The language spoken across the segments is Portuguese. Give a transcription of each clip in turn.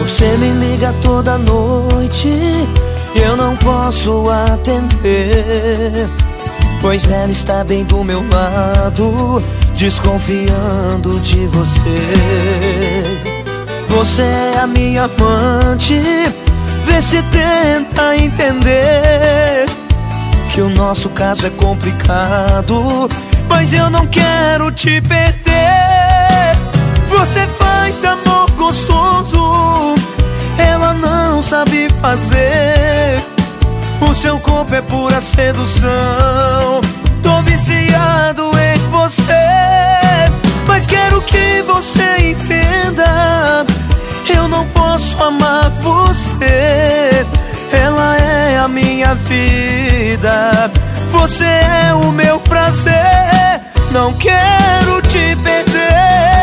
Você me liga toda noite e eu não posso atender, pois ela está bem do meu lado, desconfiando de você. Você é a minha amante, vê se tenta entender que o nosso caso é complicado, mas eu não quero te perder. Você faz amor gostoso, ela não sabe fazer. O seu corpo é pura sedução, tô viciado em você. Mas quero que você entenda, eu não posso amar você. Ela é a minha vida, você é o meu prazer. Não quero te perder.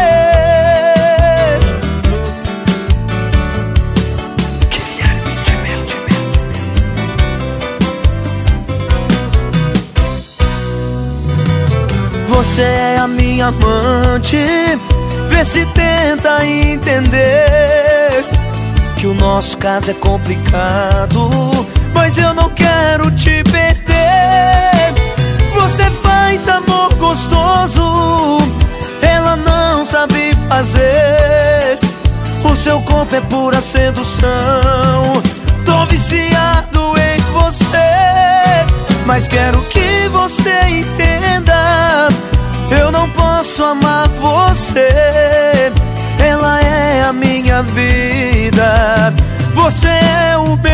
Você é a minha amante, vê se tenta entender que o nosso caso é complicado, mas eu não quero te perder. Você faz amor gostoso, ela não sabe fazer. O seu corpo é pura sedução, tô viciado em você. Mas quero que você entenda, eu não posso amar você. Ela é a minha vida, você é o